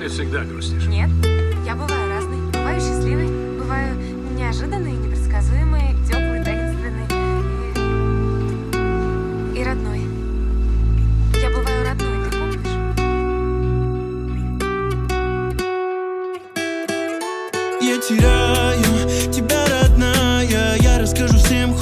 Ты всегда грустишь. Нет, я бываю разной. Бываю счастливой, бываю неожиданной, непредсказуемой, теплой, таинственной и родной. Я бываю родной, ты помнишь? Я теряю тебя, родная. Я расскажу всем,